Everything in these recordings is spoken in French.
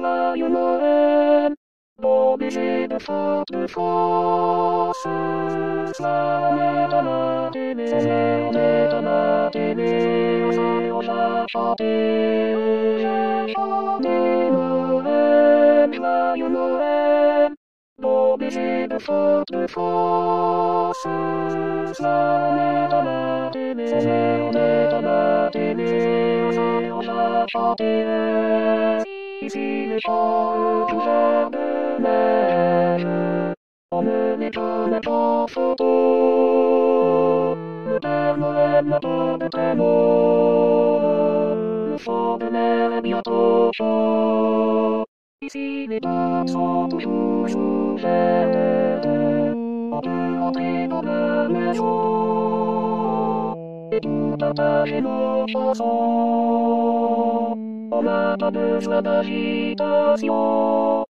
joyeux Noël. Bon baiser de force. Ça on est à la télé, on est à la télé. Aux a chanté, Noël, joyeux Noël. Bon baiser de force. Ça on est à la télé, on est à la télé. Aux a chanté. Ici les champs couverts de neige, on ne les donne pas photo. Le Père Noël n'attend de traîneau, le fond de l'air est bientôt chaud. Ici les portes sont toujours ouvertes, on peut rentrer dans la maison et tout partager nos chansons. On n'a pas besoin d'agitation.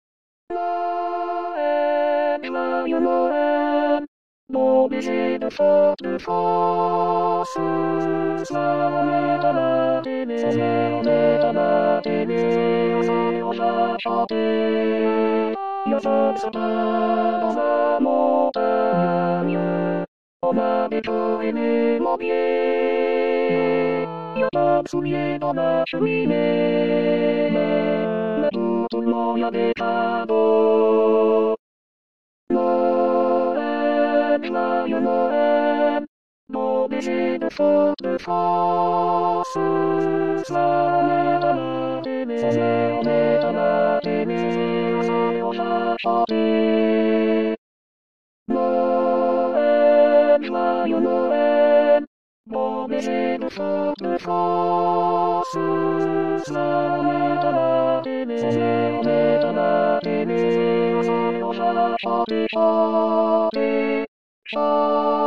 Noël, joyeux Noël. Bon baiser de force. Ça on est à la télé, on est à la télé. On va chanter. Y'a un sapin dans la montagne. On a décoré les morbiers. Y'a pas de souliers dans la cheminée. Mais tout le monde y a des cadeaux. Noël, joyeux Noël. Bon baiser de force. Ça on est à la télé, on est à la télé. On va chanter. Noël, joyeux Noël. Bon baiser de force. Ça on est à la télé, on est à la télé. On va chanter, chanter, chanter.